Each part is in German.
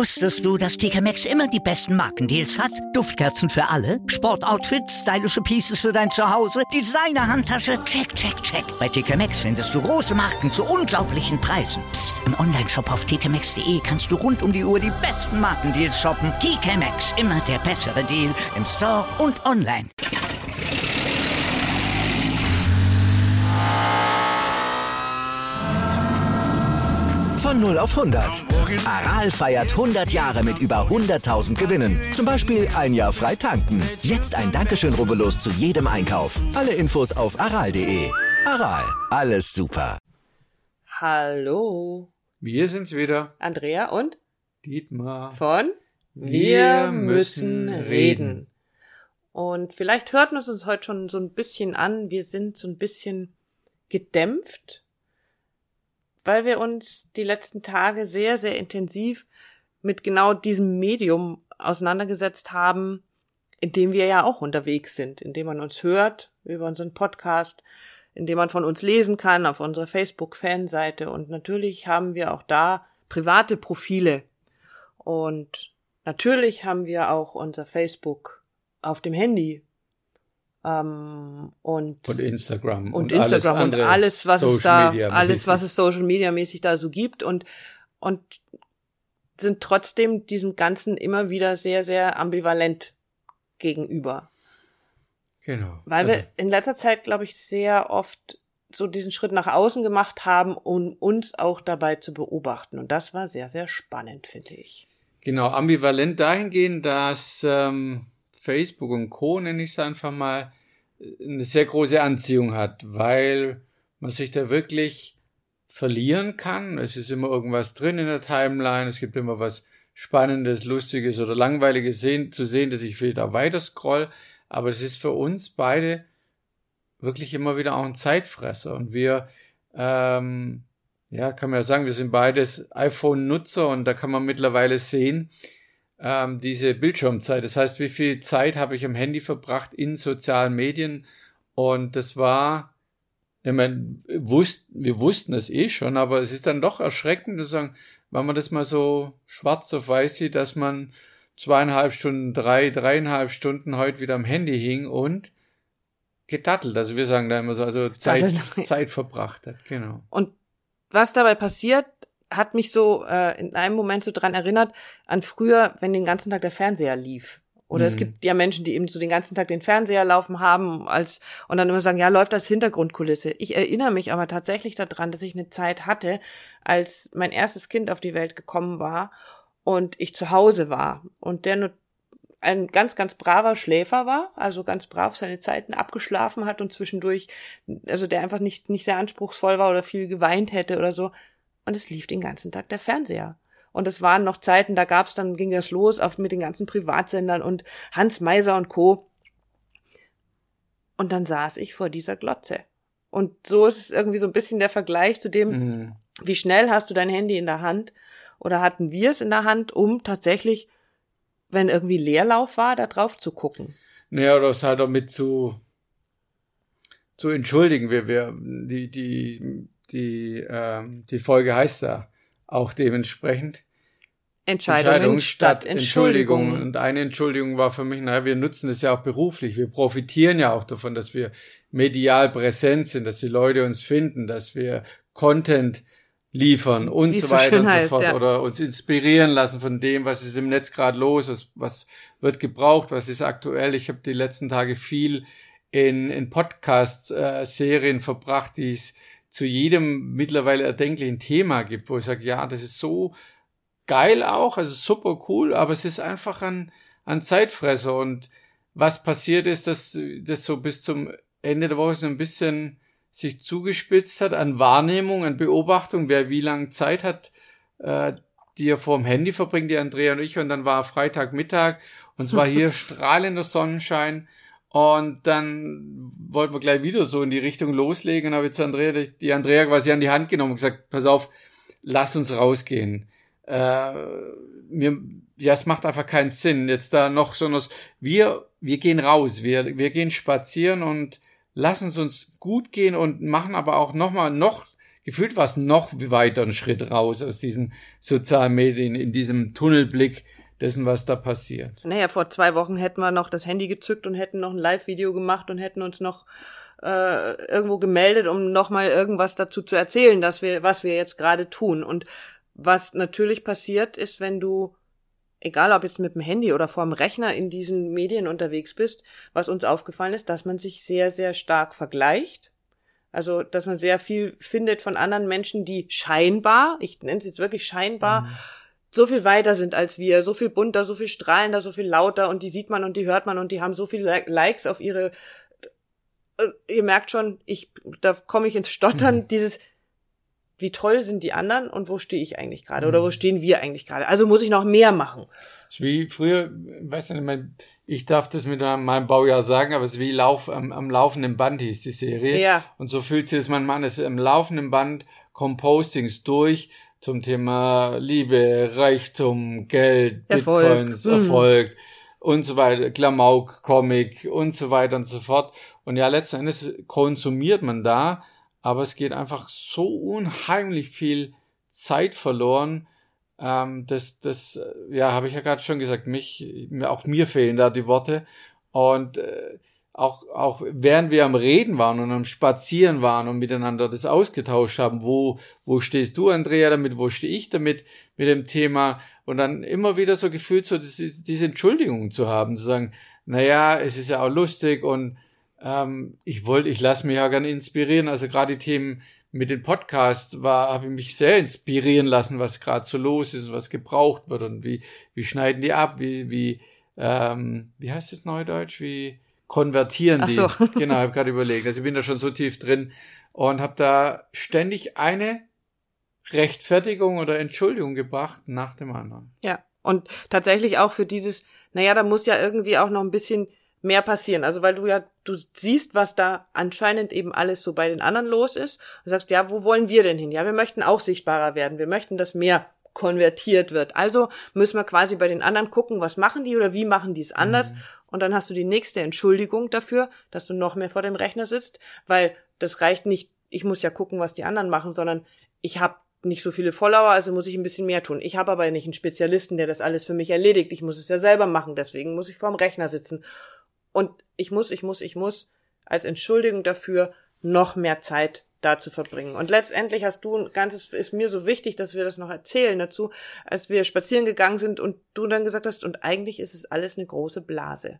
Wusstest du, dass TK Maxx immer die besten Markendeals hat? Duftkerzen für alle, Sportoutfits, stylische Pieces für dein Zuhause, Designer-Handtasche, check, check, check. Bei TK Maxx findest du große Marken zu unglaublichen Preisen. Psst. Im Onlineshop auf tkmaxx.de kannst du rund um die Uhr die besten Markendeals shoppen. TK Maxx, immer der bessere Deal im Store und online. Von 0 auf 100. Aral feiert 100 Jahre mit über 100.000 Gewinnen. Zum Beispiel ein Jahr frei tanken. Jetzt ein Dankeschön, rubbellos zu jedem Einkauf. Alle Infos auf aral.de. Aral, alles super. Hallo. Wir sind's wieder. Andrea und Dietmar. Von Wir müssen reden. Und vielleicht hört man es uns heute schon so ein bisschen an. Wir sind so ein bisschen gedämpft, weil wir uns die letzten Tage sehr, sehr intensiv mit genau diesem Medium auseinandergesetzt haben, in dem wir ja auch unterwegs sind, in dem man uns hört über unseren Podcast, in dem man von uns lesen kann auf unserer Facebook-Fanseite. Und natürlich haben wir auch da private Profile. Und natürlich haben wir auch unser Facebook auf dem Handy. Und Instagram und alles, was es da, alles, was es Social Media mäßig da so gibt und sind trotzdem diesem Ganzen immer wieder sehr, sehr ambivalent gegenüber. Genau. Weil wir in letzter Zeit, glaube ich, sehr oft so diesen Schritt nach außen gemacht haben, um uns auch dabei zu beobachten. Und das war sehr, sehr spannend, finde ich. Genau, ambivalent dahingehend, dass Facebook und Co., nenne ich es einfach mal, eine sehr große Anziehung hat, weil man sich da wirklich verlieren kann. Es ist immer irgendwas drin in der Timeline, es gibt immer was Spannendes, Lustiges oder Langweiliges zu sehen, dass ich vielleicht auch weiter scroll, aber es ist für uns beide wirklich immer wieder auch ein Zeitfresser und wir, kann man ja sagen, wir sind beides iPhone-Nutzer und da kann man mittlerweile sehen, diese Bildschirmzeit. Das heißt, wie viel Zeit habe ich am Handy verbracht in sozialen Medien? Und das war, ich meine, wir wussten es schon, aber es ist dann doch erschreckend zu sagen, wenn man das mal so schwarz auf weiß sieht, dass man 2,5 Stunden, 3,5 Stunden heute wieder am Handy hing und gedattelt. Also wir sagen da immer so, also Zeit verbracht hat, genau. Und was dabei passiert, hat mich so in einem Moment so dran erinnert an früher, wenn den ganzen Tag der Fernseher lief. Oder es gibt ja Menschen, die eben so den ganzen Tag den Fernseher laufen haben und dann immer sagen, ja, läuft als Hintergrundkulisse. Ich erinnere mich aber tatsächlich daran, dass ich eine Zeit hatte, als mein erstes Kind auf die Welt gekommen war und ich zu Hause war und der nur ein ganz, ganz braver Schläfer war, also ganz brav seine Zeiten abgeschlafen hat und zwischendurch, also der einfach nicht sehr anspruchsvoll war oder viel geweint hätte oder so. Und es lief den ganzen Tag der Fernseher. Und es waren noch Zeiten, ging das los mit den ganzen Privatsendern und Hans Meiser und Co. Und dann saß ich vor dieser Glotze. Und so ist es irgendwie so ein bisschen der Vergleich zu dem, wie schnell hast du dein Handy in der Hand oder hatten wir es in der Hand, um tatsächlich, wenn irgendwie Leerlauf war, da drauf zu gucken. Naja, oder es halt damit zu entschuldigen. Die Folge heißt da auch dementsprechend Entscheidungen statt Entschuldigung. Und eine Entschuldigung war für mich, wir nutzen es ja auch beruflich. Wir profitieren ja auch davon, dass wir medial präsent sind, dass die Leute uns finden, dass wir Content liefern und so weiter und so fort. Ja. Oder uns inspirieren lassen von dem, was ist im Netz gerade los, was wird gebraucht, was ist aktuell. Ich habe die letzten Tage viel in Podcast-Serien verbracht, die es zu jedem mittlerweile erdenklichen Thema gibt, wo ich sage, ja, das ist so geil auch, also super cool, aber es ist einfach ein Zeitfresser. Und was passiert ist, dass das so bis zum Ende der Woche so ein bisschen sich zugespitzt hat an Wahrnehmung, an Beobachtung, wer wie lange Zeit hat, die er vor dem Handy verbringt, die Andrea und ich, und dann war Freitagmittag und es war hier strahlender Sonnenschein. Und dann wollten wir gleich wieder so in die Richtung loslegen und habe jetzt die Andrea quasi an die Hand genommen und gesagt, pass auf, lass uns rausgehen. Es macht einfach keinen Sinn, jetzt da noch so wir gehen raus, wir gehen spazieren und lassen es uns gut gehen und machen aber auch noch gefühlt war es noch weiter ein Schritt raus aus diesen sozialen Medien, in diesem Tunnelblick dessen, was da passiert. Naja, vor 2 Wochen hätten wir noch das Handy gezückt und hätten noch ein Live-Video gemacht und hätten uns noch irgendwo gemeldet, um nochmal irgendwas dazu zu erzählen, was wir jetzt gerade tun. Und was natürlich passiert ist, wenn du, egal ob jetzt mit dem Handy oder vor dem Rechner in diesen Medien unterwegs bist, was uns aufgefallen ist, dass man sich sehr, sehr stark vergleicht. Also, dass man sehr viel findet von anderen Menschen, die scheinbar, ich nenne es jetzt wirklich scheinbar, so viel weiter sind als wir, so viel bunter, so viel strahlender, so viel lauter, und die sieht man und die hört man und die haben so viele Likes auf ihre, ihr merkt schon, da komme ich ins Stottern, dieses, wie toll sind die anderen und wo stehe ich eigentlich gerade oder wo stehen wir eigentlich gerade? Also muss ich noch mehr machen. Das ist wie früher, weiß nicht, ich darf das mit meinem Baujahr sagen, aber es ist wie am laufenden Band hieß die Serie. Ja. Und so fühlt sich das manchmal an, es ist am laufenden Band kommen Postings durch zum Thema Liebe, Reichtum, Geld, Erfolg. Bitcoins, Erfolg und so weiter, Klamauk, Comic und so weiter und so fort. Und ja, letzten Endes konsumiert man da, aber es geht einfach so unheimlich viel Zeit verloren. Das habe ich ja gerade schon gesagt, auch mir fehlen da die Worte. Und auch während wir am Reden waren und am Spazieren waren und miteinander das ausgetauscht haben, wo stehst du, Andrea, damit, wo stehe ich damit, mit dem Thema, und dann immer wieder so gefühlt, so diese Entschuldigung zu haben, zu sagen, naja, es ist ja auch lustig und ich lasse mich ja gerne inspirieren, also gerade die Themen mit dem Podcast habe ich mich sehr inspirieren lassen, was gerade so los ist und was gebraucht wird und wie schneiden die ab, wie heißt das Neudeutsch, wie konvertieren die? Ach so. Genau, habe gerade überlegt, also ich bin da schon so tief drin und habe da ständig eine Rechtfertigung oder Entschuldigung gebracht nach dem anderen. Ja, und tatsächlich auch für dieses, naja, da muss ja irgendwie auch noch ein bisschen mehr passieren. Also weil du siehst, was da anscheinend eben alles so bei den anderen los ist und sagst, ja, wo wollen wir denn hin? Ja, wir möchten auch sichtbarer werden. Wir möchten, dass mehr konvertiert wird. Also müssen wir quasi bei den anderen gucken, was machen die oder wie machen die es anders. Und dann hast du die nächste Entschuldigung dafür, dass du noch mehr vor dem Rechner sitzt, weil das reicht nicht, ich muss ja gucken, was die anderen machen, sondern ich habe nicht so viele Follower, also muss ich ein bisschen mehr tun. Ich habe aber nicht einen Spezialisten, der das alles für mich erledigt. Ich muss es ja selber machen, deswegen muss ich vor dem Rechner sitzen. Und ich muss als Entschuldigung dafür noch mehr Zeit da zu verbringen. Und letztendlich ist mir so wichtig, dass wir das noch erzählen dazu, als wir spazieren gegangen sind und du dann gesagt hast, und eigentlich ist es alles eine große Blase.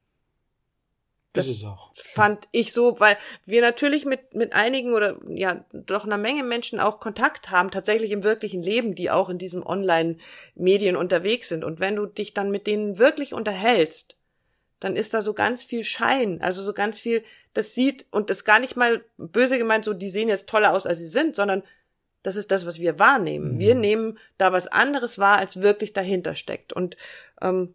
Das ist auch. Fand ich so, weil wir natürlich mit einigen oder ja doch einer Menge Menschen auch Kontakt haben, tatsächlich im wirklichen Leben, die auch in diesem Online-Medien unterwegs sind. Und wenn du dich dann mit denen wirklich unterhältst, dann ist da so ganz viel Schein, also so ganz viel, das sieht, und das gar nicht mal böse gemeint, so die sehen jetzt toller aus, als sie sind, sondern das ist das, was wir wahrnehmen. Wir nehmen da was anderes wahr, als wirklich dahinter steckt. Und und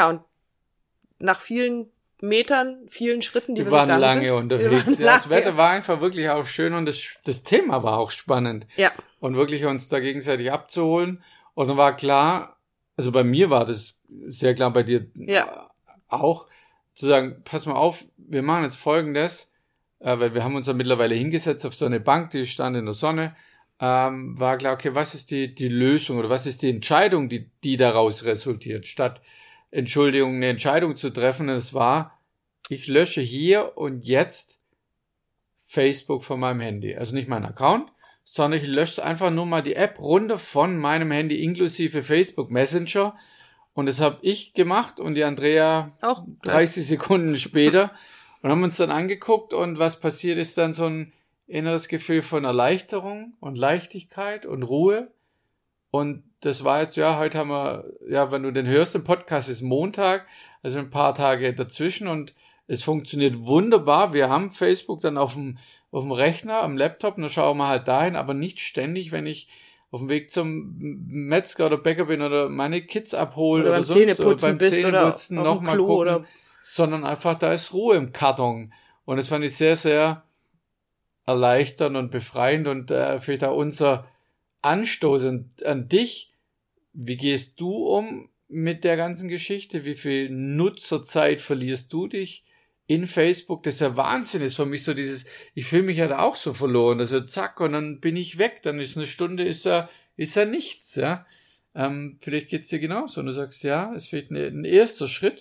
nach vielen Metern, vielen Schritten, die wir waren gegangen lange sind, unterwegs. Ja, das Wetter war einfach wirklich auch schön und das Thema war auch spannend. Ja. Und wirklich uns da gegenseitig abzuholen. Und dann war klar, also bei mir war das sehr klar, bei dir auch, zu sagen, pass mal auf, wir machen jetzt Folgendes, weil wir haben uns ja mittlerweile hingesetzt auf so eine Bank, die stand in der Sonne, war klar, okay, was ist die Lösung oder was ist die Entscheidung, die daraus resultiert, statt eine Entscheidung zu treffen, es war, ich lösche hier und jetzt Facebook von meinem Handy, also nicht meinen Account, sondern ich lösche einfach nur mal die App runter von meinem Handy inklusive Facebook Messenger. Und das habe ich gemacht und die Andrea auch 30 Sekunden später und haben uns dann angeguckt und was passiert ist dann so ein inneres Gefühl von Erleichterung und Leichtigkeit und Ruhe. Und das war jetzt, heute haben wir, wenn du den hörst, im Podcast ist Montag, also ein paar Tage dazwischen und es funktioniert wunderbar. Wir haben Facebook dann auf dem Rechner, am Laptop, und dann schauen wir halt dahin, aber nicht ständig, wenn ich auf dem Weg zum Metzger oder Bäcker bin oder meine Kids abhole oder sonst beim Zähneputzen nochmal gucken, oder sondern einfach, da ist Ruhe im Karton. Und das fand ich sehr, sehr erleichternd und befreiend und vielleicht auch unser Anstoß an dich. Wie gehst du um mit der ganzen Geschichte? Wie viel Nutzerzeit verlierst du dich in Facebook, das ja Wahnsinn ist für mich, so dieses, ich fühle mich ja da auch so verloren, also zack, und dann bin ich weg, dann ist eine Stunde, ist ja nichts, ja. Vielleicht geht's dir genauso und du sagst, ja, es fehlt ein erster Schritt,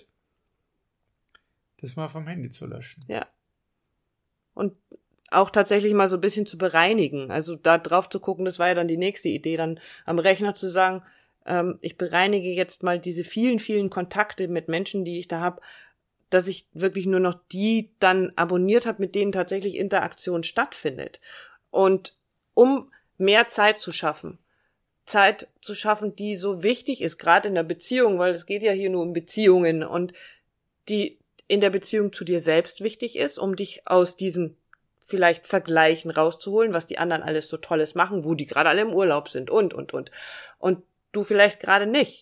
das mal vom Handy zu löschen. Ja. Und auch tatsächlich mal so ein bisschen zu bereinigen, also da drauf zu gucken, das war ja dann die nächste Idee, dann am Rechner zu sagen, ich bereinige jetzt mal diese vielen, vielen Kontakte mit Menschen, die ich da habe, dass ich wirklich nur noch die dann abonniert habe, mit denen tatsächlich Interaktion stattfindet. Und um mehr Zeit zu schaffen, die so wichtig ist, gerade in der Beziehung, weil es geht ja hier nur um Beziehungen und die in der Beziehung zu dir selbst wichtig ist, um dich aus diesem vielleicht Vergleichen rauszuholen, was die anderen alles so Tolles machen, wo die gerade alle im Urlaub sind und du vielleicht gerade nicht.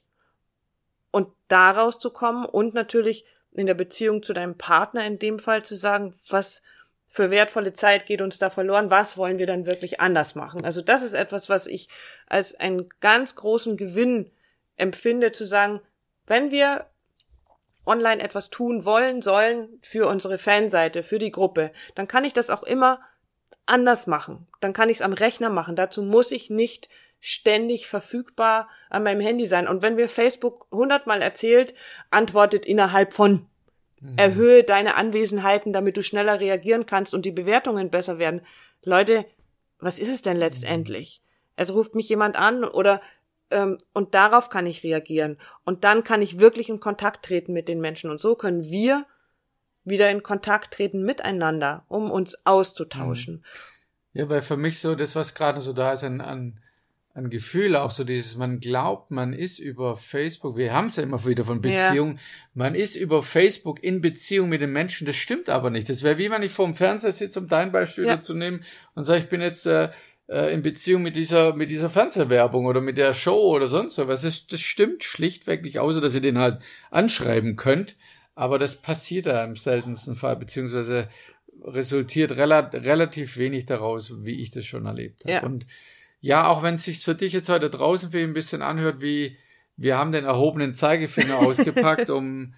Und da rauszukommen und natürlich in der Beziehung zu deinem Partner in dem Fall zu sagen, was für wertvolle Zeit geht uns da verloren, was wollen wir dann wirklich anders machen. Also das ist etwas, was ich als einen ganz großen Gewinn empfinde, zu sagen, wenn wir online etwas tun wollen, sollen für unsere Fanseite, für die Gruppe, dann kann ich das auch immer anders machen. Dann kann ich es am Rechner machen. Dazu muss ich nicht ständig verfügbar an meinem Handy sein. Und wenn mir Facebook 100-mal erzählt, antwortet innerhalb von, erhöhe deine Anwesenheiten, damit du schneller reagieren kannst und die Bewertungen besser werden. Leute, was ist es denn letztendlich? Es ruft mich jemand an oder und darauf kann ich reagieren. Und dann kann ich wirklich in Kontakt treten mit den Menschen. Und so können wir wieder in Kontakt treten miteinander, um uns auszutauschen. Ja, weil für mich so das, was gerade so da ist an Gefühl, auch so dieses, man glaubt, man ist über Facebook, wir haben es ja immer wieder von Beziehungen, man ist über Facebook in Beziehung mit den Menschen, das stimmt aber nicht. Das wäre wie wenn ich vor dem Fernseher sitze, um dein Beispiel zu nehmen und sage, ich bin jetzt in Beziehung mit dieser Fernsehwerbung oder mit der Show oder sonst was. Das stimmt schlichtweg nicht, außer dass ihr den halt anschreiben könnt, aber das passiert da im seltensten Fall, beziehungsweise resultiert relativ wenig daraus, wie ich das schon erlebt habe. Ja. Und ja, auch wenn es sich für dich jetzt heute draußen für ein bisschen anhört, wie wir haben den erhobenen Zeigefinger ausgepackt, um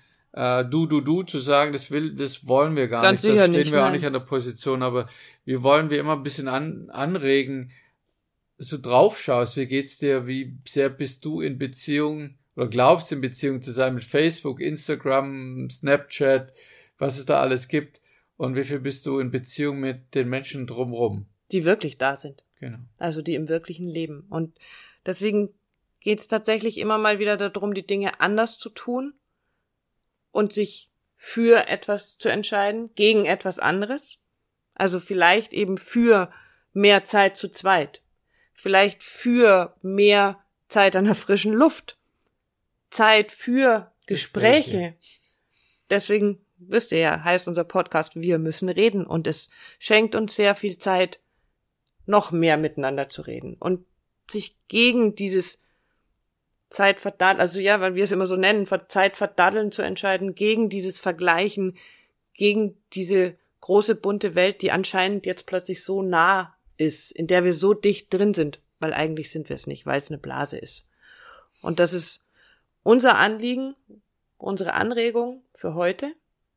du zu sagen, das wollen wir gar Ganz nicht, da stehen nicht, wir auch nein. nicht an der Position, aber wir wollen immer ein bisschen anregen, dass du drauf schaust, wie geht's dir, wie sehr bist du in Beziehung oder glaubst in Beziehung zu sein mit Facebook, Instagram, Snapchat, was es da alles gibt und wie viel bist du in Beziehung mit den Menschen drumherum. Die wirklich da sind. Genau. Also die im wirklichen Leben. Und deswegen geht es tatsächlich immer mal wieder darum, die Dinge anders zu tun und sich für etwas zu entscheiden, gegen etwas anderes. Also vielleicht eben für mehr Zeit zu zweit. Vielleicht für mehr Zeit an der frischen Luft. Zeit für Gespräche. Deswegen, wisst ihr ja, heißt unser Podcast, wir müssen reden. Und es schenkt uns sehr viel Zeit, noch mehr miteinander zu reden und sich gegen dieses Zeitverdaddeln, also ja, weil wir es immer so nennen, Zeitverdaddeln zu entscheiden, gegen dieses Vergleichen, gegen diese große bunte Welt, die anscheinend jetzt plötzlich so nah ist, in der wir so dicht drin sind, weil eigentlich sind wir es nicht, weil es eine Blase ist. Und das ist unser Anliegen, unsere Anregung für heute.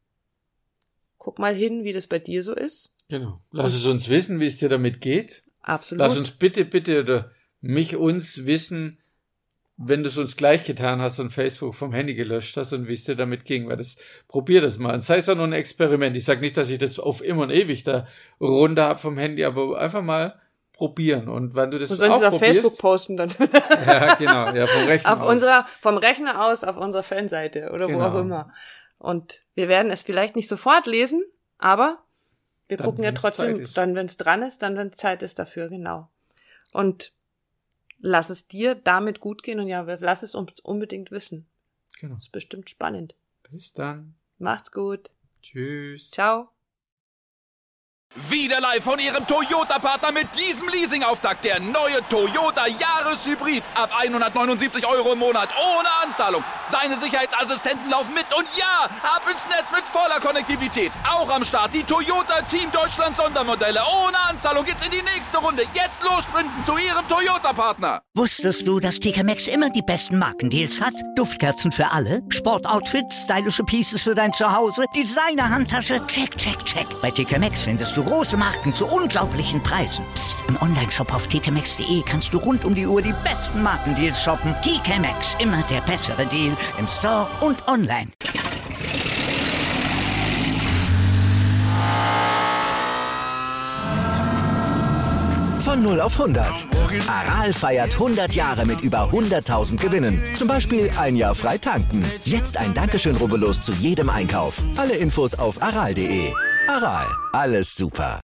Guck mal hin, wie das bei dir so ist. Genau. Lass es uns wissen, wie es dir damit geht. Absolut. Lass uns bitte oder uns wissen, wenn du es uns gleich getan hast und Facebook vom Handy gelöscht hast und wie es dir damit ging. Weil probier das mal. Sei es auch nur ein Experiment. Ich sage nicht, dass ich das auf immer und ewig da runter habe vom Handy, aber einfach mal probieren. Und wenn du das auch probierst. Du sollst es auf Facebook posten dann. Ja, genau. Ja, vom Rechner aus. Vom Rechner aus auf unserer Fanseite oder genau. Wo auch immer. Und wir werden es vielleicht nicht sofort lesen, aber wir dann, gucken ja trotzdem, dann wenn es dran ist, dann wenn Zeit ist dafür, genau. Und lass es dir damit gut gehen und ja, lass es uns unbedingt wissen. Genau. Das ist bestimmt spannend. Bis dann. Macht's gut. Tschüss. Ciao. Wieder live von Ihrem Toyota-Partner mit diesem Leasing-Auftakt. Der neue Toyota Jahreshybrid. Ab 179 € im Monat. Ohne Anzahlung. Seine Sicherheitsassistenten laufen mit. Und ja, ab ins Netz mit voller Konnektivität. Auch am Start die Toyota Team Deutschland Sondermodelle. Ohne Anzahlung geht's in die nächste Runde. Jetzt los sprinten zu Ihrem Toyota-Partner. Wusstest du, dass TK Maxx immer die besten Markendeals hat? Duftkerzen für alle, Sportoutfits, stylische Pieces für dein Zuhause, Designer-Handtasche, check, check, check. Bei TK Maxx findest du große Marken zu unglaublichen Preisen. Psst. Im Onlineshop auf tkmaxx.de kannst du rund um die Uhr die besten Markendeals shoppen. TK Maxx, immer der bessere Deal im Store und online. Von 0 auf 100. Aral feiert 100 Jahre mit über 100.000 Gewinnen. Zum Beispiel ein Jahr frei tanken. Jetzt ein Dankeschön, rubbellos zu jedem Einkauf. Alle Infos auf aral.de. Aral, alles super.